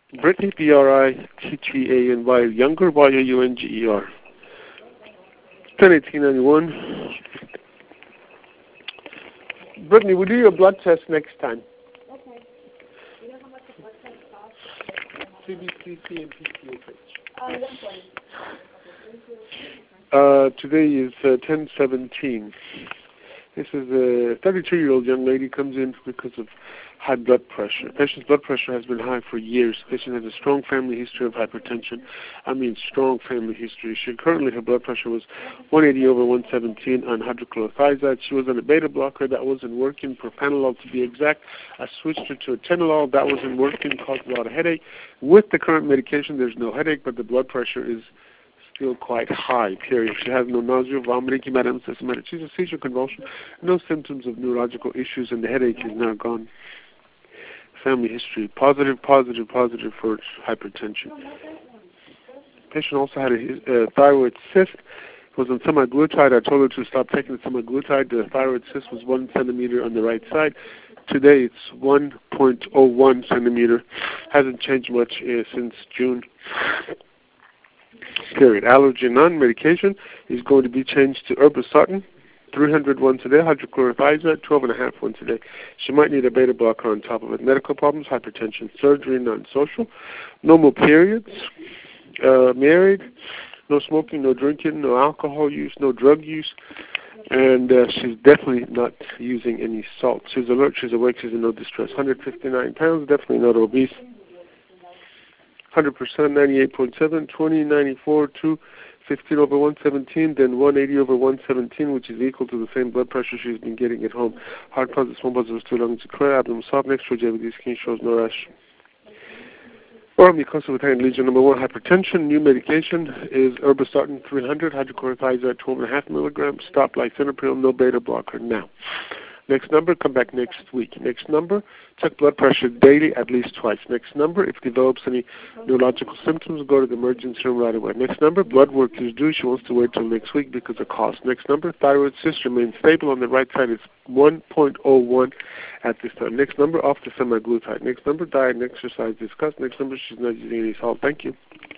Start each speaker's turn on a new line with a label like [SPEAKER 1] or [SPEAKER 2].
[SPEAKER 1] Brittany, B-R-I-T-T-A-N-Y, younger, Y-A-U-N-G-E-R. 10/18/91. Brittany, we'll do your blood test next time.
[SPEAKER 2] Okay. You know how much the blood test costs?
[SPEAKER 1] CBCC and PCOH.
[SPEAKER 2] 120.
[SPEAKER 1] Today is 10/17. This is a 32-year-old young lady comes in because of high blood pressure. The patient's blood pressure has been high for years. The patient has a strong family history of hypertension. I mean strong family history. Currently her blood pressure was 180/117 on hydrochlorothiazide. She was on a beta blocker that wasn't working, propranolol to be exact. I switched her to atenolol. That wasn't working, caused a lot of headache. With the current medication, there's no headache, but the blood pressure is still quite high, period. She has no nausea, vomiting, hematemesis, she's a seizure, convulsion, no symptoms of neurological issues, and the headache is now gone. Family history, positive for hypertension. Patient also had a thyroid cyst. Was on semaglutide. I told her to stop taking the semaglutide. The thyroid cyst was 1 centimeter on the right side. Today it's 1.01 centimeter. Hasn't changed much since June. Period. Allergen non-medication is going to be changed to irbesartan, 300 once a day, hydrochlorothiazide, 12.5 once a day. She might need a beta blocker on top of it. Medical problems, hypertension, surgery, non-social, normal periods, married, no smoking, no drinking, no alcohol use, no drug use, and she's definitely not using any salt. She's alert, she's awake, she's in no distress. 159 pounds, definitely not obese. 100%, 98.7, 2094, 215/117, then 180/117, which is equal to the same blood pressure she's been getting at home. Heart positive, small positive, 2 lungs clear, abdomen soft, next to JVD skin shows no rash. Oral mucosal with lesion number 1, hypertension. New medication is irbesartan 300, hydrochlorothiazide 12.5 milligrams. Stop lisinopril, no beta blocker now. Next number, come back next week. Next number, check blood pressure daily at least twice. Next number, if develops any neurological symptoms, go to the emergency room right away. Next number, blood work is due. She wants to wait till next week because of cost. Next number, thyroid cyst remains stable on the right side. It's 1.01 at this time. Next number, off the semaglutide. Next number, diet and exercise discussed. Next number, she's not using any salt. Thank you.